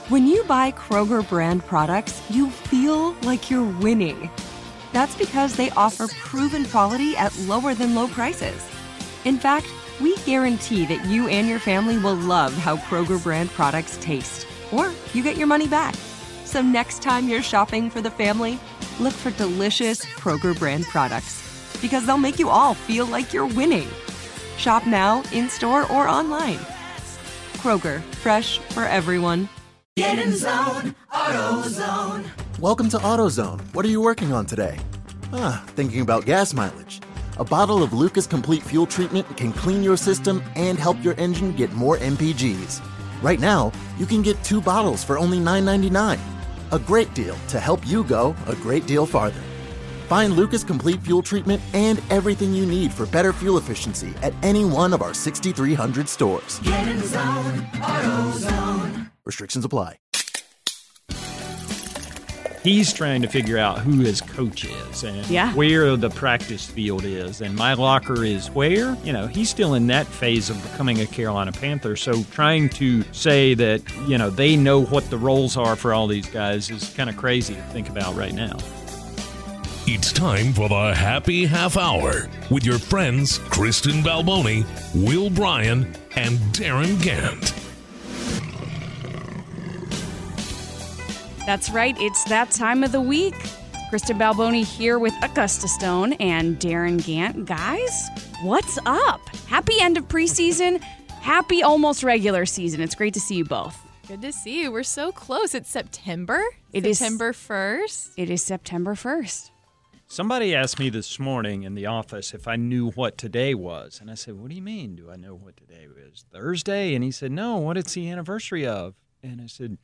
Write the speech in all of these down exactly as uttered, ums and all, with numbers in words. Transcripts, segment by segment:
When you buy Kroger brand products, you feel like you're winning. That's because they offer proven quality at lower than low prices. In fact, we guarantee that you and your family will love how Kroger brand products taste, or you get your money back. So next time you're shopping for the family, look for delicious Kroger brand products, because they'll make you all feel like you're winning. Shop now, in-store, or online. Kroger, fresh for everyone. Get in zone, AutoZone. Welcome to AutoZone. What are you working on today? Ah, thinking about gas mileage. A bottle of Lucas Complete Fuel Treatment can clean your system and help your engine get more M P Gs. Right now, you can get two bottles for only nine ninety-nine. A great deal to help you go a great deal farther. Find Lucas Complete Fuel Treatment and everything you need for better fuel efficiency at any one of our sixty-three hundred stores. Get in zone, AutoZone. Restrictions apply. He's trying to figure out who his coach is and yeah. where the practice field is. And my locker is where? You know, he's still in that phase of becoming a Carolina Panther. So trying to say that, you know, they know what the roles are for all these guys is kind of crazy to think about right now. It's time for the Happy Half Hour with your friends Kristen Balboni, Will Bryan, and Darren Gant. That's right. It's that time of the week. Kristen Balboni here with Augusta Stone and Darren Gant. Guys, what's up? Happy end of preseason. Happy almost regular season. It's great to see you both. Good to see you. We're so close. It's September. It is September first. It is September first. Somebody asked me this morning in the office if I knew what today was. And I said, what do you mean, do I know what today is? Thursday? And he said, no, what it's the anniversary of? And I said,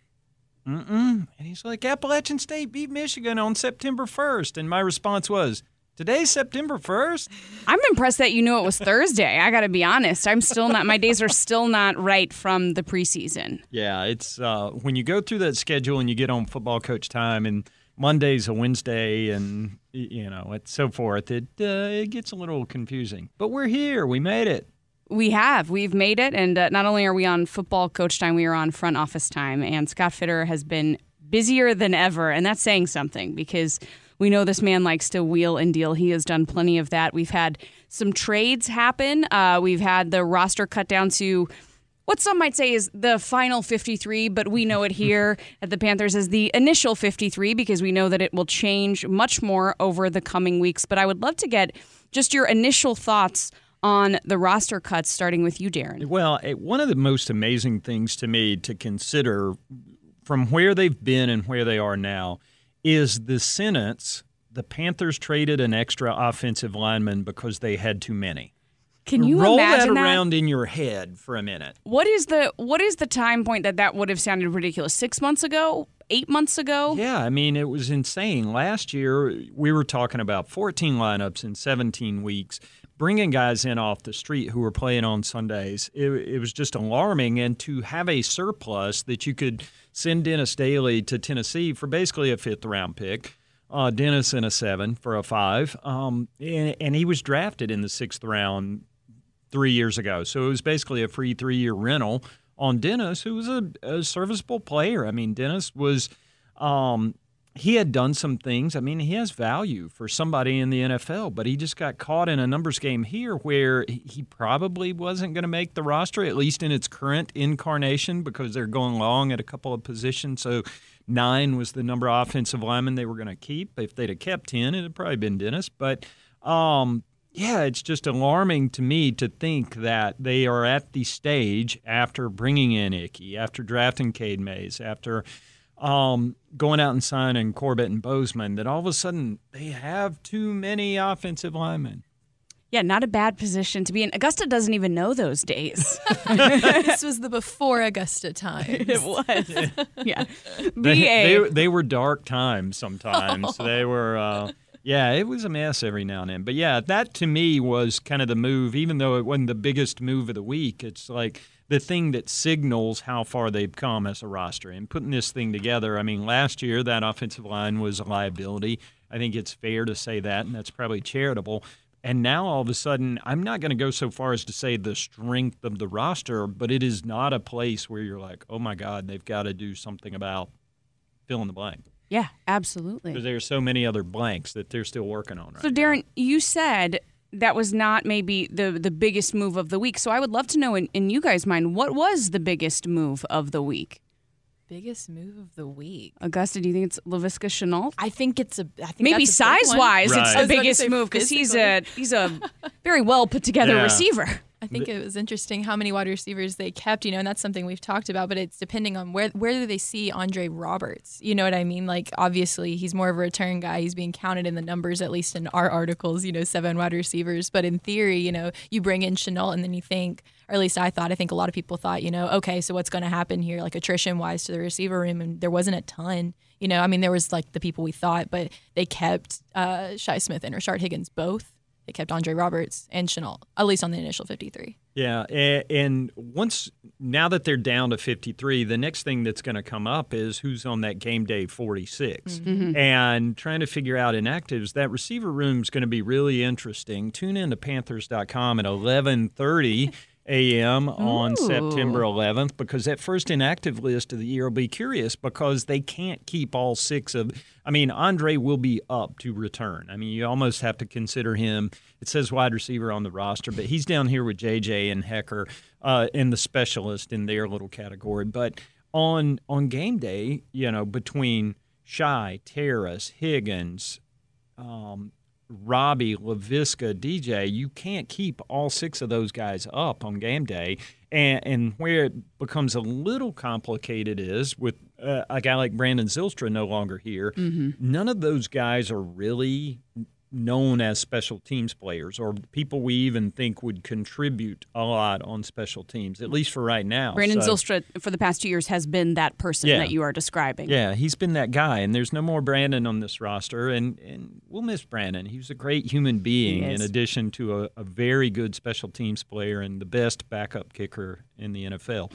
mm-mm. And he's like, Appalachian State beat Michigan on September first. And my response was, today's September first? I'm impressed that you knew it was Thursday. I got to be honest. I'm still not, my days are still not right from the preseason. Yeah, it's uh, when you go through that schedule and you get on Football Coach Time and Monday's a Wednesday and, you know, and so forth, it, uh, it gets a little confusing. But we're here. We made it. We have. We've made it. And uh, not only are we on Football Coach Time, we are on Front Office Time. And Scott Fitter has been busier than ever. And that's saying something because we know this man likes to wheel and deal. He has done plenty of that. We've had some trades happen. Uh, we've had the roster cut down to what some might say is the final fifty-three, but we know it here at the Panthers as the initial fifty-three because we know that it will change much more over the coming weeks. But I would love to get just your initial thoughts on the roster cuts, starting with you, Darren. Well, one of the most amazing things to me to consider from where they've been and where they are now is the sentence, the Panthers traded an extra offensive lineman because they had too many. Can you Roll imagine that that around in your head for a minute. What is the what is the time point that that would have sounded ridiculous? Six months ago? Eight months ago? Yeah, I mean, it was insane. Last year, we were talking about fourteen lineups in seventeen weeks, bringing guys in off the street who were playing on Sundays. It, it was just alarming. And to have a surplus that you could send Dennis Daly to Tennessee for basically a fifth-round pick, uh, Dennis in a seven for a five, um, and, and he was drafted in the sixth round three years ago. So it was basically a free three-year rental on Dennis, who was a, a serviceable player. I mean, Dennis was um, – he had done some things. I mean, he has value for somebody in the N F L, but he just got caught in a numbers game here where he probably wasn't going to make the roster, at least in its current incarnation, because they're going long at a couple of positions. So nine was the number of offensive linemen they were going to keep. If they'd have kept ten, it would have probably been Dennis. But um, – yeah, it's just alarming to me to think that they are at the stage after bringing in Ickey, after drafting Cade Mays, after um, going out and signing Corbett and Bozeman, that all of a sudden they have too many offensive linemen. Yeah, not a bad position to be in. Augusta doesn't even know those days. This was the before Augusta times. It was. Yeah. They, they, they were dark times sometimes. Oh. They were uh, – yeah, it was a mess every now and then. But, yeah, that to me was kind of the move, even though it wasn't the biggest move of the week. It's like the thing that signals how far they've come as a roster. And putting this thing together, I mean, last year that offensive line was a liability. I think it's fair to say that, and that's probably charitable. And now all of a sudden, I'm not going to go so far as to say the strength of the roster, but it is not a place where you're like, oh, my God, they've got to do something about fill in the blank. Yeah, absolutely. Because there are so many other blanks that they're still working on right So, Darren, now. You said that was not maybe the, the biggest move of the week. So I would love to know, in, in you guys' mind, what was the biggest move of the week? Biggest move of the week. Augusta, do you think it's Laviska Shenault? I think it's a. I think maybe that's a size wise, right. it's the biggest move because he's a he's a very well put together yeah. receiver. I think it was interesting how many wide receivers they kept, you know, and that's something we've talked about, but it's depending on where where do they see Andre Roberts? You know what I mean? Like, obviously, he's more of a return guy. He's being counted in the numbers, at least in our articles, you know, seven wide receivers. But in theory, you know, you bring in Shenault and then you think, or at least I thought, I think a lot of people thought, you know, okay, so what's going to happen here, like attrition-wise to the receiver room? And there wasn't a ton. You know, I mean, there was like the people we thought, but they kept uh, Shi Smith and Rashard Higgins both. They kept Andre Roberts and Shenault, at least on the initial fifty-three. Yeah, and once now that they're down to fifty-three, the next thing that's going to come up is who's on that game day forty-six. Mm-hmm. And trying to figure out inactives, that receiver room is going to be really interesting. Tune in to Panthers dot com at eleven thirty a.m. on Ooh. September eleventh, because that first inactive list of the year will be curious because they can't keep all six of – I mean, Andre will be up to return. I mean, you almost have to consider him – it says wide receiver on the roster, but he's down here with J J and Hecker uh, in the specialist in their little category. But on on game day, you know, between Shi, Terrace, Higgins um, – Robbie, Laviska, D J, you can't keep all six of those guys up on game day. And, and where it becomes a little complicated is with uh, a guy like Brandon Zylstra no longer here, mm-hmm. none of those guys are really known as special teams players or people we even think would contribute a lot on special teams, at least for right now. Brandon so, Zylstra, for the past two years, has been that person yeah. that you are describing. Yeah, he's been that guy, and there's no more Brandon on this roster, and, and we'll miss Brandon. He was a great human being in addition to a, a very good special teams player and the best backup kicker in the N F L.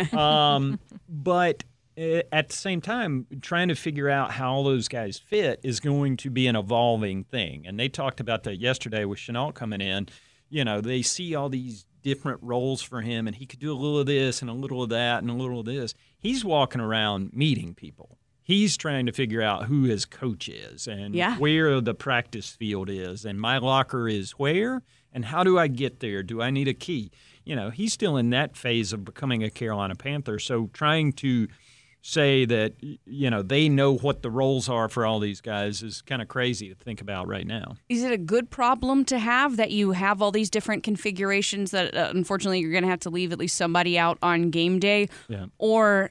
um, but at the same time, trying to figure out how all those guys fit is going to be an evolving thing. And they talked about that yesterday with Shenault coming in. You know, they see all these different roles for him, and he could do a little of this and a little of that and a little of this. He's walking around meeting people. He's trying to figure out who his coach is and yeah. where the practice field is and my locker is where and how do I get there? Do I need a key? You know, he's still in that phase of becoming a Carolina Panther. So trying to say that, you know, they know what the roles are for all these guys is kind of crazy to think about right now. Is it a good problem to have that you have all these different configurations that uh, unfortunately you're going to have to leave at least somebody out on game day? Yeah. Or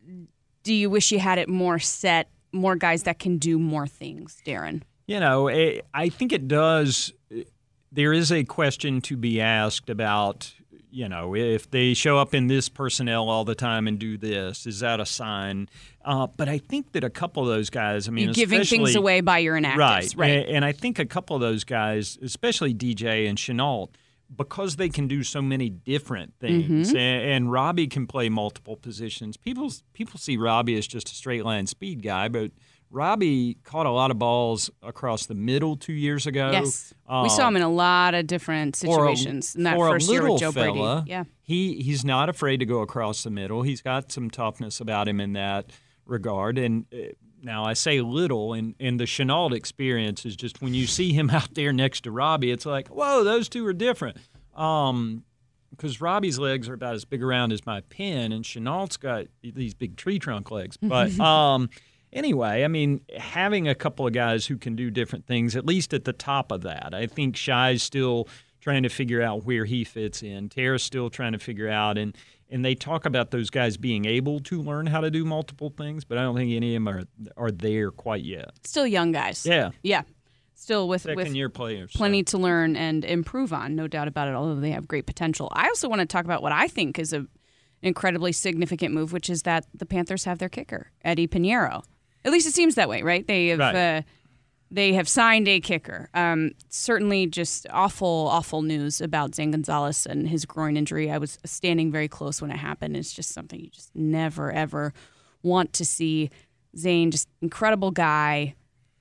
do you wish you had it more set, more guys that can do more things, Darren? You know, I think it does. There is a question to be asked about, you know, if they show up in this personnel all the time and do this, is that a sign? Uh, but I think that a couple of those guys, I mean, you're giving things away by your inactives, right? Right. And, and I think a couple of those guys, especially D J and Shenault, because they can do so many different things, Mm-hmm. and, and Robbie can play multiple positions. People people see Robbie as just a straight line speed guy, but Robbie caught a lot of balls across the middle two years ago. Yes. Uh, we saw him in a lot of different situations for a, in that for first a year little with Joe fella, Brady. Yeah. He, he's not afraid to go across the middle. He's got some toughness about him in that regard. And uh, now I say little, and, and the Shenault experience is just when you see him out there next to Robbie, it's like, whoa, those two are different. Um, because Robbie's legs are about as big around as my pen, and Chenault's got these big tree trunk legs. But um, anyway, I mean, having a couple of guys who can do different things, at least at the top of that. I think Shi's still trying to figure out where he fits in. Tara's still trying to figure out, and and they talk about those guys being able to learn how to do multiple things, but I don't think any of them are are there quite yet. Still young guys. Yeah. Yeah. Still with, Second with year players, plenty so. to learn and improve on, no doubt about it, although they have great potential. I also want to talk about what I think is an incredibly significant move, which is that the Panthers have their kicker, Eddie Pinheiro. At least it seems that way, right? They have right. Uh, they have signed a kicker. Um, certainly just awful, awful news about Zane Gonzalez and his groin injury. I was standing very close when it happened. It's just something you just never, ever want to see. Zane, just incredible guy.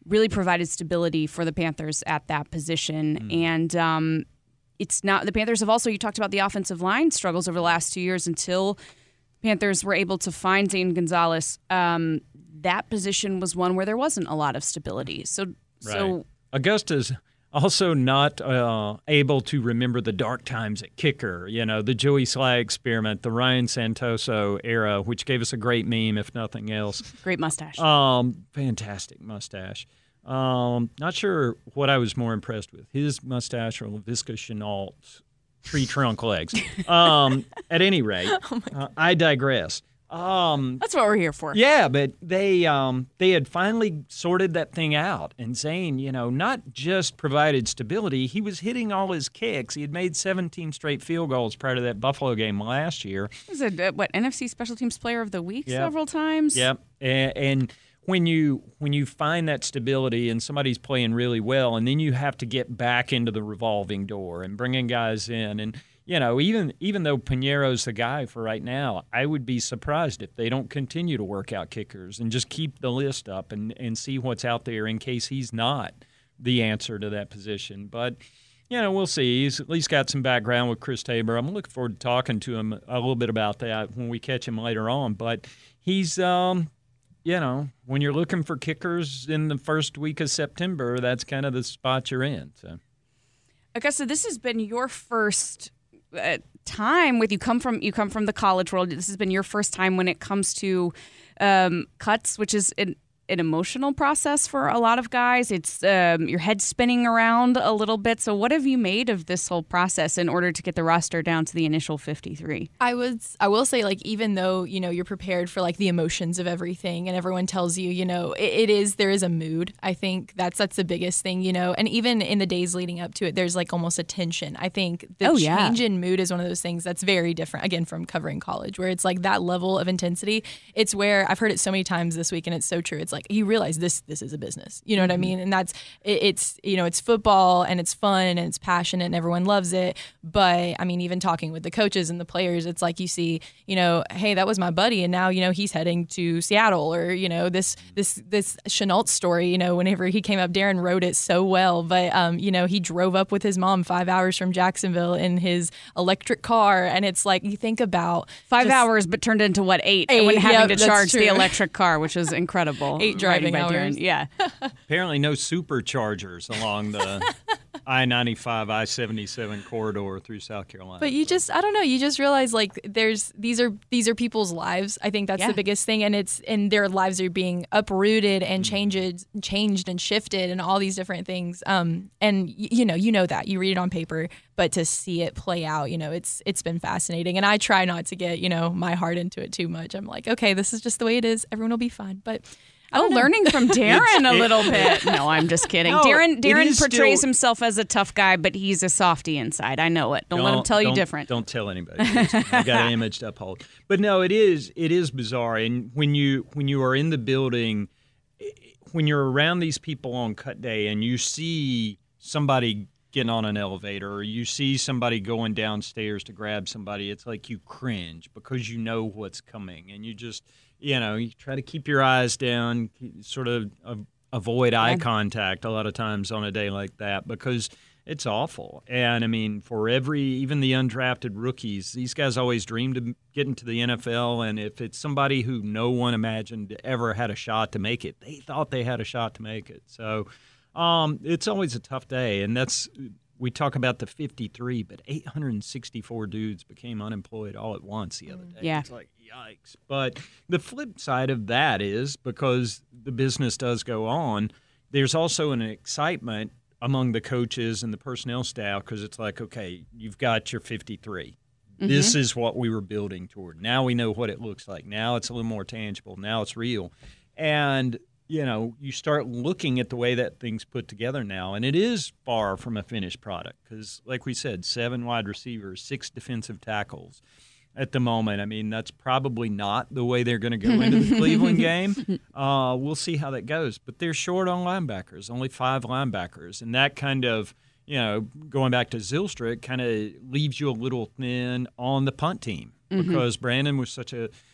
really provided stability for the Panthers at that position. Mm. And um, it's not the Panthers have also, you talked about the offensive line struggles over the last two years until Panthers were able to find Zane Gonzalez. Um, that position was one where there wasn't a lot of stability. So, right. so Augusta's also not uh, able to remember the dark times at kicker, you know, the Joey Sly experiment, the Ryan Santoso era, which gave us a great meme, if nothing else. Great mustache. Um, fantastic mustache. Um, not sure what I was more impressed with, his mustache or LaVisca Chenault's tree trunk legs. Um, at any rate, oh uh, I digress. Um, That's what we're here for. Yeah, but they um, they had finally sorted that thing out. And Zane, you know, not just provided stability, he was hitting all his kicks. He had made seventeen straight field goals prior to that Buffalo game last year. He was a, what, N F C Special Teams Player of the Week yep. several times? Yep. And, and when you when you find that stability and somebody's playing really well, and then you have to get back into the revolving door and bringing guys in, and you know, even even though Piñeiro's the guy for right now, I would be surprised if they don't continue to work out kickers and just keep the list up and, and see what's out there in case he's not the answer to that position. But, you know, we'll see. He's at least got some background with Chris Tabor. I'm looking forward to talking to him a little bit about that when we catch him later on. But he's, um, you know, when you're looking for kickers in the first week of September, that's kind of the spot you're in. So, Augusta, this has been your first Uh, time with you come from you come from the college world. This has been your first time when it comes to um, cuts, which is an, an emotional process for a lot of guys. It's um, your head spinning around a little bit. So what have you made of this whole process in order to get the roster down to the initial fifty-three? I would, I will say, like, even though, you know, you're prepared for like the emotions of everything and everyone tells you, you know, it, it is, there is a mood. I think that's, that's the biggest thing, you know, and even in the days leading up to it, there's like almost a tension. I think the oh, change yeah. in mood is one of those things that's very different, again, from covering college, where it's like that level of intensity. It's where I've heard it so many times this week, and it's so true. It's like, you realize this, this is a business, you know what mm-hmm. I mean? And that's, it, it's, you know, it's football and it's fun and it's passionate and everyone loves it. But I mean, even talking with the coaches and the players, it's like you see, you know, hey, that was my buddy, and now, you know, he's heading to Seattle, or, you know, this this this Chenault story, you know, whenever he came up, Darren wrote it so well, but um, you know, he drove up with his mom five hours from Jacksonville in his electric car, and it's like you think about five just, hours, but turned into what eight, eight when having yep, to charge true. the electric car, which is incredible. Eight driving by hours, Darren. yeah. Apparently, no superchargers along the I ninety-five, I seventy-seven corridor through South Carolina. But you just, I don't know, you just realize like there's these are these are people's lives. I think that's yeah. the biggest thing, and it's and their lives are being uprooted and mm. changed, changed and shifted, and all these different things. Um, and y- you know, you know that you read it on paper, but to see it play out, you know, it's it's been fascinating. And I try not to get, you know, my heart into it too much. I'm like, okay, this is just the way it is. Everyone will be fine. But Oh, learning from Darren a little bit. No, I'm just kidding. No, Darren Darren portrays still, himself as a tough guy, but he's a softie inside. I know it. Don't, don't let him tell you different. Don't tell anybody. I've got an image to uphold. But no, it is it is bizarre. And when you when you are in the building, when you're around these people on cut day, and you see somebody getting on an elevator, or you see somebody going downstairs to grab somebody, it's like you cringe because you know what's coming, and you just. You know, you try to keep your eyes down, sort of uh, avoid eye yeah. contact a lot of times on a day like that, because it's awful. And, I mean, for every, even the undrafted rookies, these guys always dreamed of getting to the N F L, and if it's somebody who no one imagined ever had a shot to make it, they thought they had a shot to make it. So um, it's always a tough day, and that's – we talk about the fifty-three, but eight hundred sixty-four dudes became unemployed all at once the other day. Yeah. It's like, yikes. But the flip side of that is, because the business does go on, there's also an excitement among the coaches and the personnel staff, because it's like, okay, you've got your fifty-three. Mm-hmm. This is what we were building toward. Now we know what it looks like. Now it's a little more tangible. Now it's real. And you know, you start looking at the way that thing's put together now, and it is far from a finished product because, like we said, seven wide receivers, six defensive tackles at the moment. I mean, that's probably not the way they're going to go into the Cleveland game. Uh, we'll see how that goes. But they're short on linebackers, only five linebackers, and that kind of, you know, going back to Zylstra, it kind of leaves you a little thin on the punt team because mm-hmm. Brandon was such a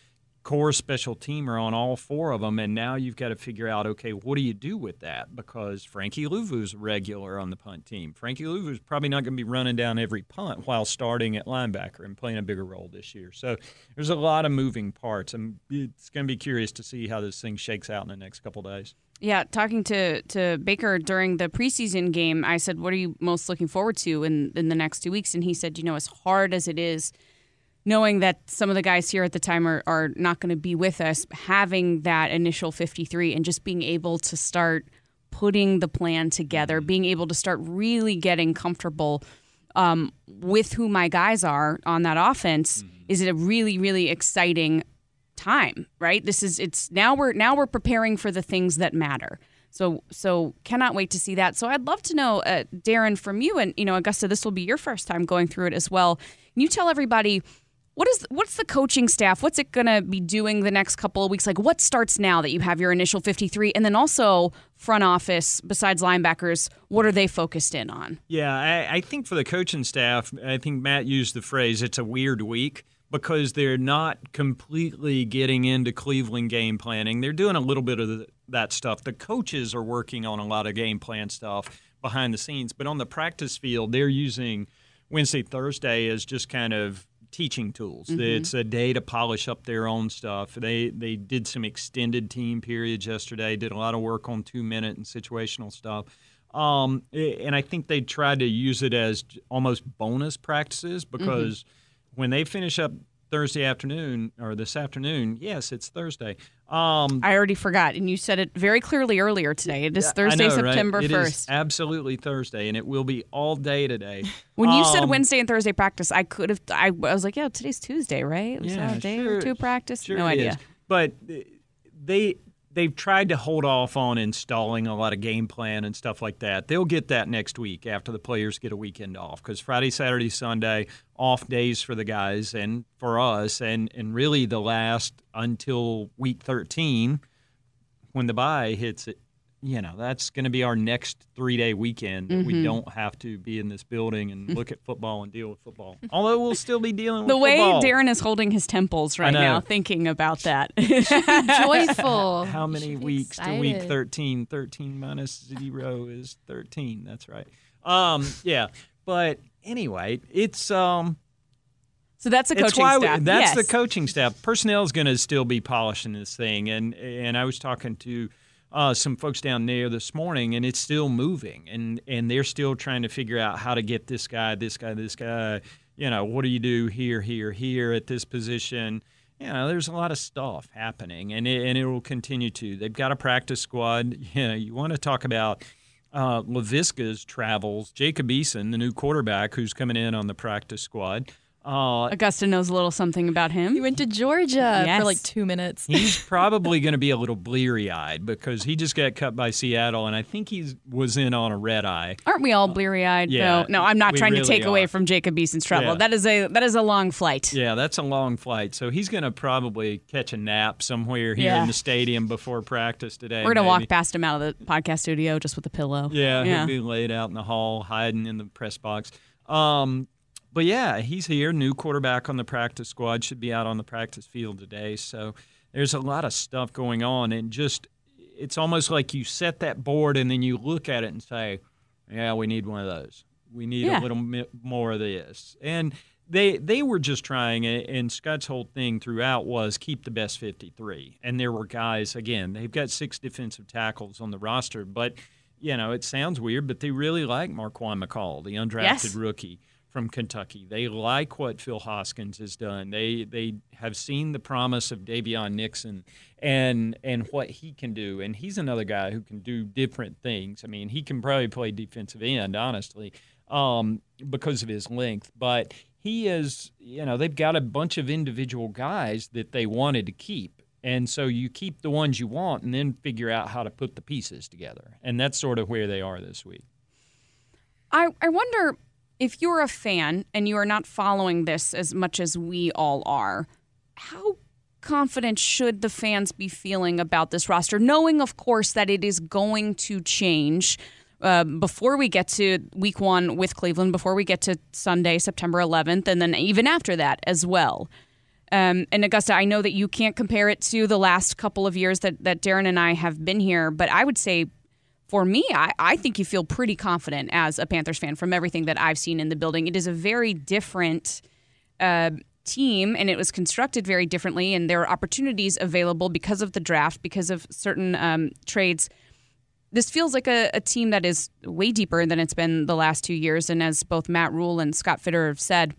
core special teamer on all four of them, and now you've got to figure out, okay, what do you do with that? Because Frankie Luvu's regular on the punt team. Frankie Luvu's probably not going to be running down every punt while starting at linebacker and playing a bigger role this year. So there's a lot of moving parts, and it's going to be curious to see how this thing shakes out in the next couple of days. Yeah, talking to, to Baker during the preseason game, I said, what are you most looking forward to in, in the next two weeks? And he said, you know, as hard as it is, knowing that some of the guys here at the time are, are not going to be with us, having that initial fifty-three and just being able to start putting the plan together, being able to start really getting comfortable um, with who my guys are on that offense mm-hmm. is a really, really exciting time, right? This is it's now we're now we're preparing for the things that matter. So so cannot wait to see that. So I'd love to know, uh, Darren, from you, and you know, Augusta, this will be your first time going through it as well. Can you tell everybody what is what's the coaching staff? What's it going to be doing the next couple of weeks? Like, what starts now that you have your initial fifty-three, and then also front office besides linebackers? What are they focused in on? Yeah, I, I think for the coaching staff, I think Matt used the phrase, "It's a weird week." Because they're not completely getting into Cleveland game planning. They're doing a little bit of the, that stuff. The coaches are working on a lot of game plan stuff behind the scenes. But on the practice field, they're using Wednesday, Thursday as just kind of teaching tools. Mm-hmm. It's a day to polish up their own stuff. They they did some extended team periods yesterday, did a lot of work on two-minute and situational stuff. Um, and I think they tried to use it as almost bonus practices because mm-hmm. – when they finish up Thursday afternoon, or this afternoon, yes, it's Thursday. Um, I already forgot, and you said it very clearly earlier today. It is yeah, Thursday, know, September right? first. It is absolutely Thursday, and it will be all day today. When you um, said Wednesday and Thursday practice, I could have. I, I was like, yeah, today's Tuesday, right? Was yeah, that a day sure, or two practice? Sure no idea. Is. But they they've tried to hold off on installing a lot of game plan and stuff like that. They'll get that next week after the players get a weekend off, because Friday, Saturday, Sunday, off days for the guys and for us, and, and really the last until week thirteen when the bye hits it. You know, that's going to be our next three-day weekend. Mm-hmm. We don't have to be in this building and look at football and deal with football. Although we'll still be dealing with the way football. Darren is holding his temples right now, thinking about that. Joyful. How many weeks excited. to week thirteen? thirteen minus zero is thirteen. That's right. Um, yeah, but anyway, it's um. So that's the coaching why staff. We, that's yes. the coaching staff. Personnel is going to still be polishing this thing, and and I was talking to. Uh, some folks down there this morning, and it's still moving, and, and they're still trying to figure out how to get this guy, this guy, this guy. You know, what do you do here, here, here at this position? You know, there's a lot of stuff happening, and it, and it will continue to. They've got a practice squad. You know, you want to talk about uh, Laviska's travels. Jacob Eason, the new quarterback who's coming in on the practice squad. Uh, Augusta knows a little something about him. He went to Georgia yes. for like two minutes. He's probably going to be a little bleary-eyed because he just got cut by Seattle, and I think he was in on a red eye. Aren't we all bleary-eyed? Yeah, though? No, I'm not trying really to take are. away from Jacob Eason's travel. Yeah. That is a that is a long flight. Yeah, that's a long flight. So he's going to probably catch a nap somewhere here yeah. in the stadium before practice today. We're going to maybe. walk past him out of the podcast studio just with a pillow. Yeah, yeah, he'll be laid out in the hall, hiding in the press box. Um, But, yeah, he's here, new quarterback on the practice squad, should be out on the practice field today. So there's a lot of stuff going on, and just it's almost like you set that board and then you look at it and say, yeah, we need one of those. We need yeah. a little bit more of this. And they they were just trying, and Scott's whole thing throughout was keep the best fifty-three. And there were guys, again, they've got six defensive tackles on the roster, but, you know, it sounds weird, but they really like Marquand McCall, the undrafted yes. rookie from Kentucky. They like what Phil Hoskins has done. They they have seen the promise of Davion Nixon and and what he can do. And he's another guy who can do different things. I mean, he can probably play defensive end, honestly, um, because of his length. But he is, you know, they've got a bunch of individual guys that they wanted to keep. And so you keep the ones you want and then figure out how to put the pieces together. And that's sort of where they are this week. I, I wonder – if you're a fan and you are not following this as much as we all are, how confident should the fans be feeling about this roster, knowing, of course, that it is going to change uh, before we get to week one with Cleveland, before we get to Sunday, September eleventh, and then even after that as well? Um, and Augusta, I know that you can't compare it to the last couple of years that, that Darren and I have been here, but I would say for me, I, I think you feel pretty confident as a Panthers fan from everything that I've seen in the building. It is a very different uh, team, and it was constructed very differently, and there are opportunities available because of the draft, because of certain um, trades. This feels like a, a team that is way deeper than it's been the last two years, and as both Matt Rule and Scott Fitter have said,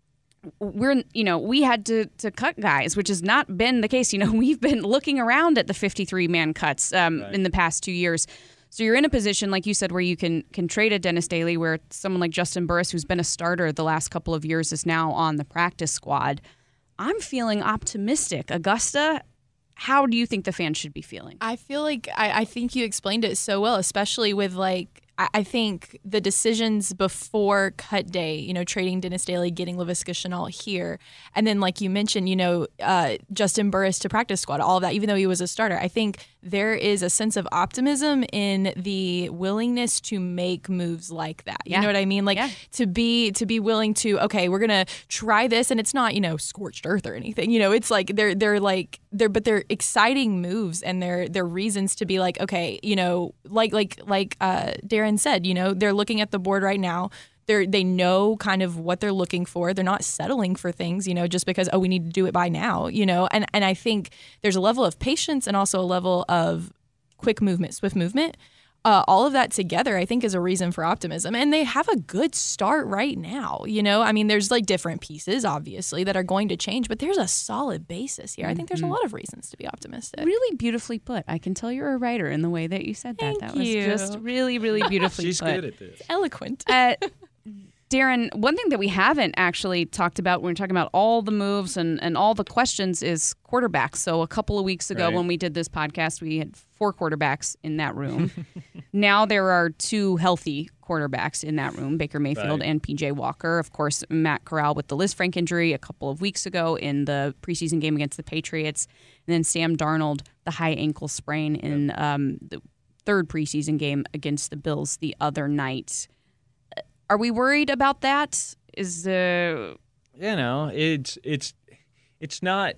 we're, you know, we had to, to cut guys, which has not been the case. You know, we've been looking around at the fifty-three man cuts um, right. in the past two years. So you're in a position, like you said, where you can can trade a Dennis Daly, where someone like Justin Burris, who's been a starter the last couple of years, is now on the practice squad. I'm feeling optimistic. Augusta, how do you think the fans should be feeling? I feel like I, I think you explained it so well, especially with like I think the decisions before cut day, you know, trading Dennis Daly, getting Laviska Shenault here, and then like you mentioned, you know, uh, Justin Burris to practice squad, all of that, even though he was a starter. I think there is a sense of optimism in the willingness to make moves like that. You yeah. know what I mean? Like yeah. to be to be willing to, okay, we're gonna try this, and it's not, you know, scorched earth or anything. You know, it's like they're they're like they're but they're exciting moves, and they're they're reasons to be like, okay, you know, like like like uh, Darren said, you know, they're looking at the board right now. They they know kind of what they're looking for. They're not settling for things, you know, just because, oh, we need to do it by now, you know. And and I think there's a level of patience and also a level of quick movement, swift movement. Uh, all of that together, I think, is a reason for optimism. And they have a good start right now, you know. I mean, there's like different pieces, obviously, that are going to change, but there's a solid basis here. I think there's a lot of reasons to be optimistic. Really beautifully put. I can tell you're a writer in the way that you said that. Thank that was you. just really, really beautifully She's put. good at this. Eloquent. Uh, Darren, one thing that we haven't actually talked about when we're talking about all the moves and, and all the questions is quarterbacks. So a couple of weeks ago right. when we did this podcast, we had four quarterbacks in that room. Now there are two healthy quarterbacks in that room, Baker Mayfield right. and P J Walker. Of course, Matt Corral with the Liz Frank injury a couple of weeks ago in the preseason game against the Patriots. And then Sam Darnold, the high ankle sprain in yep. um, the third preseason game against the Bills the other night. Are we worried about that? Is the uh... you know it's it's it's not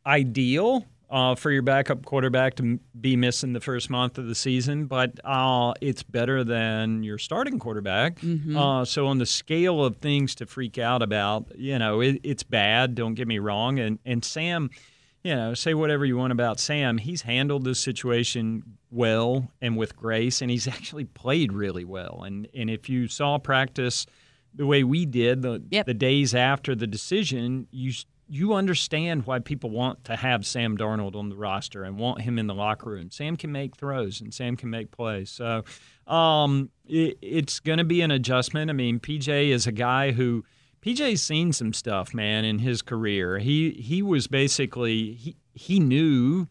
ideal uh, for your backup quarterback to m- be missing the first month of the season, but uh, it's better than your starting quarterback. Mm-hmm. Uh, so on the scale of things to freak out about, you know, it, it's bad. Don't get me wrong. And and Sam, you know, say whatever you want about Sam. He's handled this situation well and with grace, and he's actually played really well. And and if you saw practice the way we did the yep. the days after the decision, you you understand why people want to have Sam Darnold on the roster and want him in the locker room. Sam can make throws and Sam can make plays. So um, it, it's going to be an adjustment. I mean, P J is a guy who P J's seen some stuff, man, in his career. He he was basically he he knew.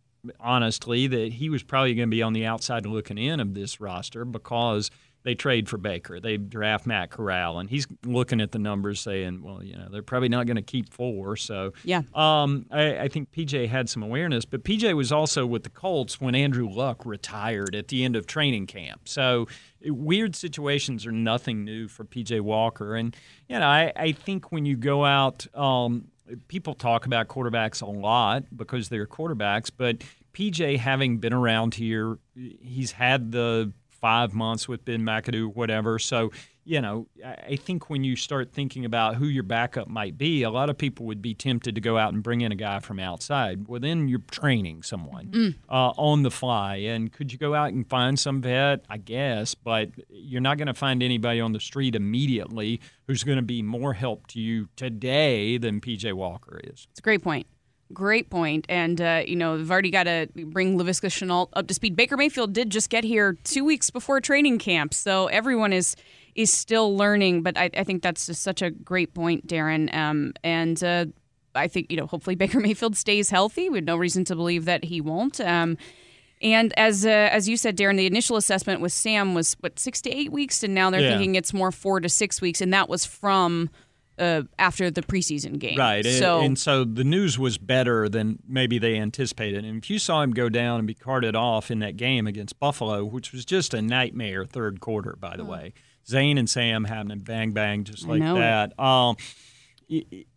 honestly, that he was probably going to be on the outside looking in of this roster because they trade for Baker. They draft Matt Corral, and he's looking at the numbers saying, well, you know, they're probably not going to keep four. So yeah, um, I, I think P J had some awareness. But P J was also with the Colts when Andrew Luck retired at the end of training camp. So weird situations are nothing new for P J Walker. And, you know, I, I think when you go out um, – people talk about quarterbacks a lot because they're quarterbacks, but P J, having been around here, he's had the five months with Ben McAdoo, whatever. So, you know, I think when you start thinking about who your backup might be, a lot of people would be tempted to go out and bring in a guy from outside. Well, then you're training someone mm. uh, on the fly. And could you go out and find some vet? I guess, but you're not going to find anybody on the street immediately who's going to be more help to you today than P J Walker is. It's a great point. Great point. And, uh, you know, we've already got to bring Laviska Shenault up to speed. Baker Mayfield did just get here two weeks before training camp, so everyone is is still learning. But I, I think that's just such a great point, Darren. Um, and uh, I think, you know, hopefully Baker Mayfield stays healthy. We have no reason to believe that he won't. Um, and as uh, as you said, Darren, the initial assessment with Sam was, what, six to eight weeks? And now they're yeah. thinking it's more four to six weeks. And that was from Uh, after the preseason game. Right. So, and, and so the news was better than maybe they anticipated. And if you saw him go down and be carted off in that game against Buffalo, which was just a nightmare third quarter, by the oh. way, Zane and Sam having a bang, bang, just like that. Um, it, it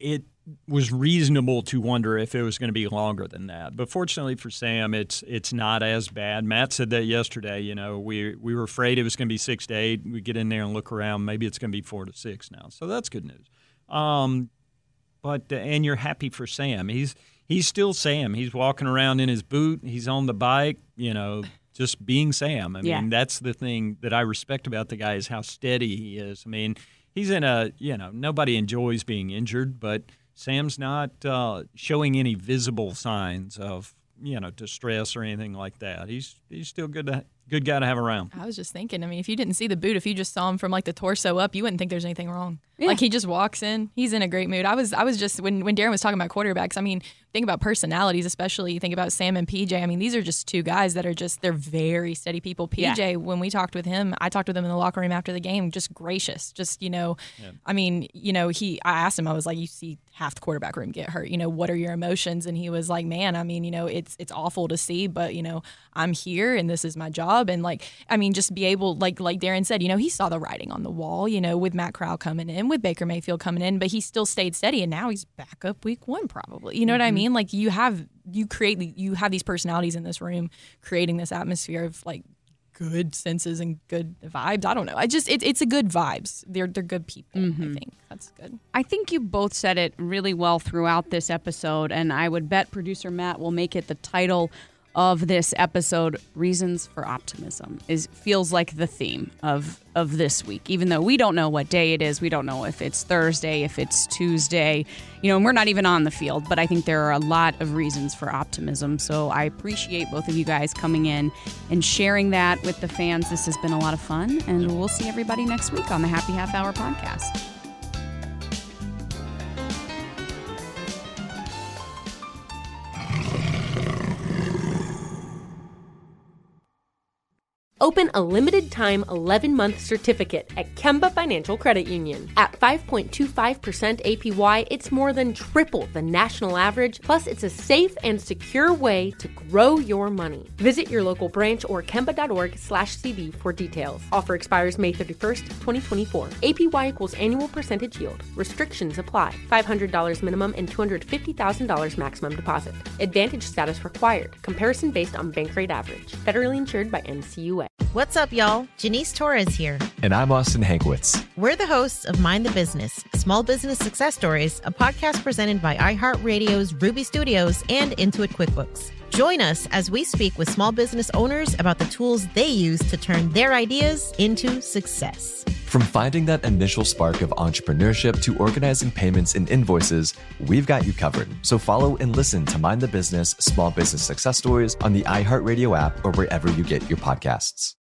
was reasonable to wonder if it was going to be longer than that. But fortunately for Sam, it's it's not as bad. Matt said that yesterday. You know, we we were afraid it was going to be six to eight. We get in there and look around. Maybe it's going to be four to six now. So that's good news. Um, but uh, and you're happy for Sam. He's he's still Sam. He's walking around in his boot. He's on the bike. You know, just being Sam. I Yeah. mean, that's the thing that I respect about the guy is how steady he is. I mean, he's in a you know nobody enjoys being injured, but Sam's not uh, showing any visible signs of, you know, distress or anything like that. He's he's still good to, good guy to have around. I was just thinking, I mean, if you didn't see the boot, if you just saw him from like the torso up, you wouldn't think there's anything wrong. Yeah. Like he just walks in, he's in a great mood. I was I was just when when Darren was talking about quarterbacks, I mean, think about personalities, especially you think about Sam and P J. I mean, these are just two guys that are just they're very steady people. P J, Yeah. when we talked with him, I talked with him in the locker room after the game, just gracious. Just, you know, Yeah. I mean, you know, he I asked him, I was like, you see half the quarterback room get hurt. You know, what are your emotions? And he was like, man, I mean, you know, it's it's awful to see, but you know, I'm here and this is my job. And like, I mean, just be able, like like Darren said, you know, he saw the writing on the wall, you know, with Matt Corral coming in, with Baker Mayfield coming in, but he still stayed steady and now he's back up week one probably. You know Mm-hmm. what I mean? Like you have you create you have these personalities in this room creating this atmosphere of like good senses and good vibes. I don't know. I just it, it's a good vibes. They're they're good people, Mm-hmm. I think. That's good. I think you both said it really well throughout this episode, and I would bet producer Matt will make it the title of this episode. Reasons for optimism is feels like the theme of of this week, even though we don't know what day it is. We don't know if it's Thursday, if it's Tuesday, you know, and we're not even on the field, but I think there are a lot of reasons for optimism. So I appreciate both of you guys coming in and sharing that with the fans. This has been a lot of fun, and we'll see everybody next week on the Happy Half Hour podcast. Open a limited-time eleven-month certificate at Kemba Financial Credit Union. At five point two five percent A P Y, it's more than triple the national average, plus it's a safe and secure way to grow your money. Visit your local branch or kemba.org slash CD for details. Offer expires May thirty-first, twenty twenty-four. A P Y equals annual percentage yield. Restrictions apply. five hundred dollars minimum and two hundred fifty thousand dollars maximum deposit. Advantage status required. Comparison based on bank rate average. Federally insured by N C U A. What's up, y'all? Janice Torres here. And I'm Austin Hankwitz. We're the hosts of Mind the Business, Small Business Success Stories, a podcast presented by iHeartRadio's Ruby Studios and Intuit QuickBooks. Join us as we speak with small business owners about the tools they use to turn their ideas into success. From finding that initial spark of entrepreneurship to organizing payments and invoices, we've got you covered. So follow and listen to Mind the Business, Small Business Success Stories on the iHeartRadio app or wherever you get your podcasts.